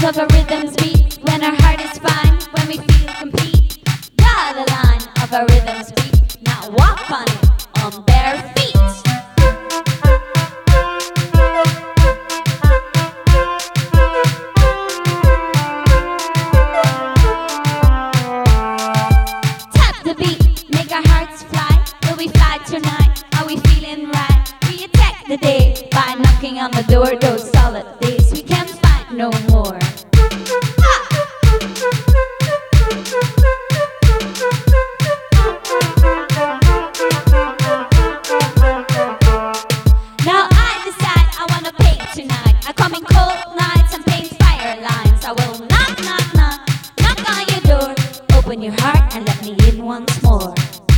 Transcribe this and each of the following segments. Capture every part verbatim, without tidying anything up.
of a rhythm's beat. When our heart is fine, when we feel complete. Draw the line of a rhythm's beat. Now walk on it on bare feet. Tap the beat, make our hearts fly. Will we fly tonight? Are we feeling right? We attack the day by knocking on the door. Those solid days we can't fight no more. Now I decide I wanna paint tonight. I come in cold nights and paint fire lines. I will knock, knock, knock, knock on your door. Open your heart and let me in once more.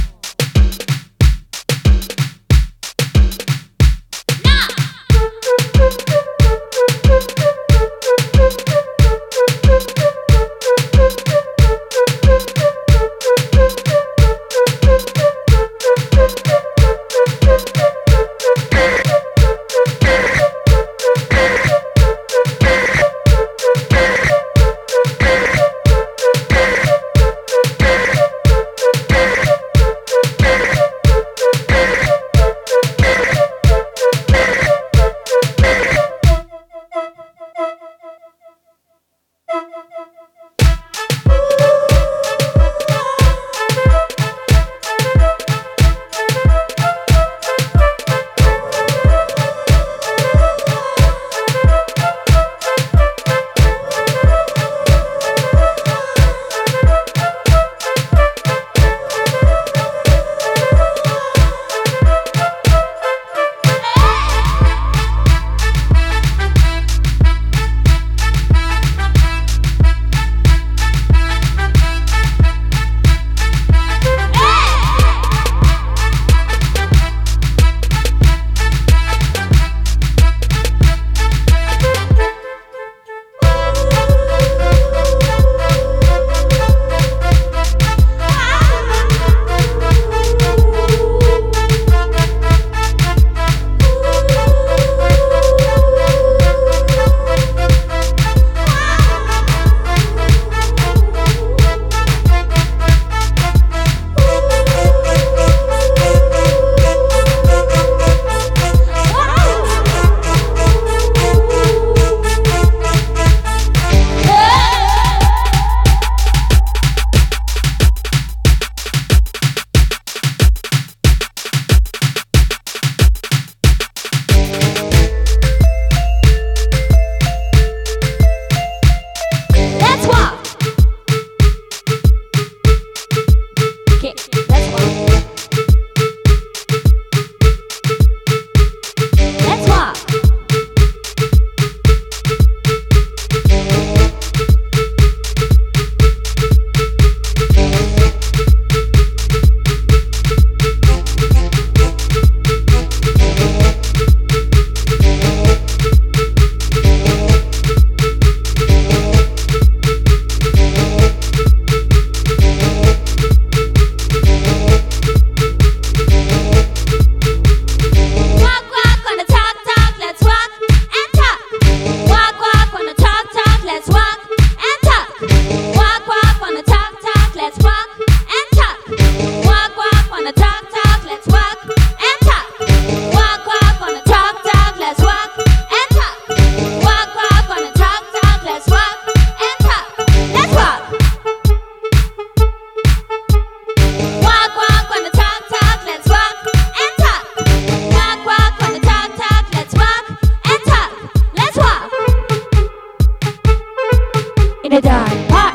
In a dark park.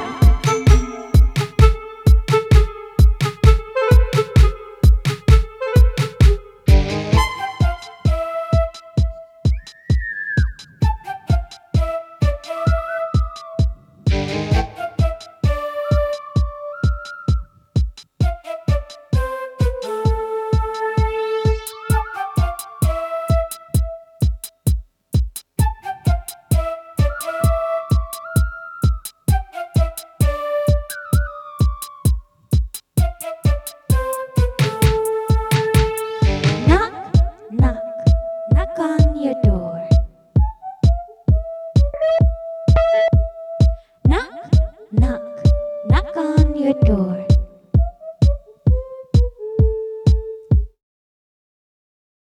your door.